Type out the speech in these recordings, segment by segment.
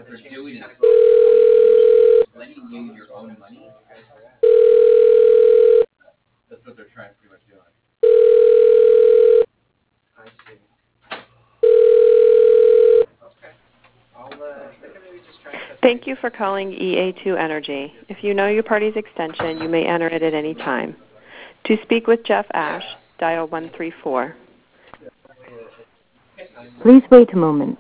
Thank you for calling EA2 Energy. If you know your party's extension, you may enter it at any time. To speak with Jeff Ash, dial 134. Please wait a moment.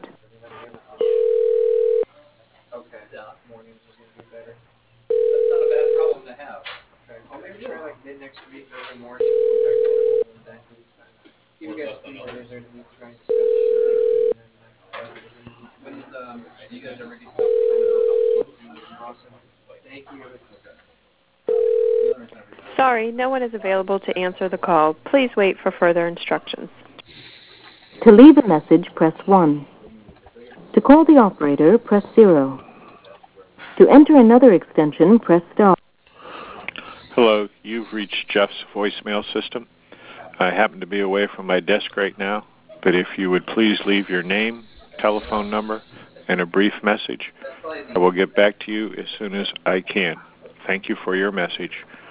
Sorry, no one is available to answer the call. Please wait for further instructions. To leave a message, press 1. To call the operator, press 0. To enter another extension, press star. Hello, you've reached Jeff's voicemail system. I happen to be away from my desk right now, but if you would please leave your name, telephone number, and a brief message, I will get back to you as soon as I can. Thank you for your message.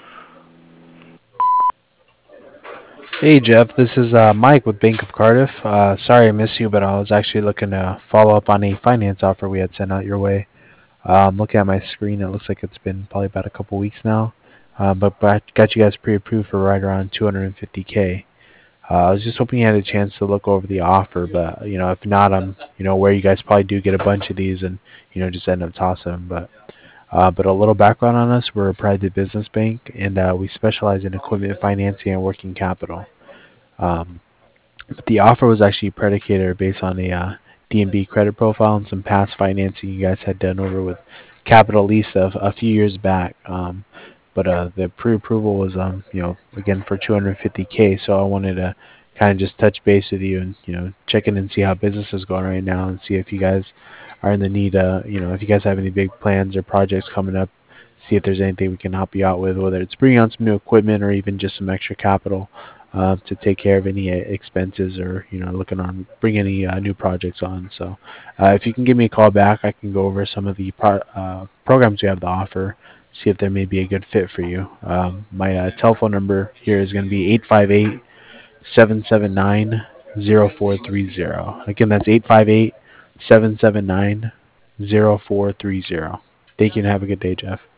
Hey Jeff, this is Mike with Bank of Cardiff. Sorry I missed you, but I was actually looking to follow up on a finance offer we had sent out your way. Looking at my screen, it looks like it's been probably about a couple weeks now, but I got you guys pre-approved for right around $250K. I was just hoping you had a chance to look over the offer, but if not, I'm where you guys probably do get a bunch of these and just end up tossing them. But a little background on us: we're a private business bank, and we specialize in equipment financing and working capital. But the offer was actually predicated or based on a D&B credit profile and some past financing you guys had done over with Capital Lease a few years back. But the pre-approval was, again for $250K. So I wanted to kind of just touch base with you and check in and see how business is going right now, and see if you guys are in the need. If you guys have any big plans or projects coming up, see if there's anything we can help you out with, whether it's bringing on some new equipment or even just some extra capital to take care of any expenses, or looking on bring any new projects on. So if you can give me a call back, I can go over some of the programs we have to offer, see if there may be a good fit for you. My telephone number here is going to be 858-779-0430. Again, that's 858-779-0430. Thank you, and have a good day, Jeff.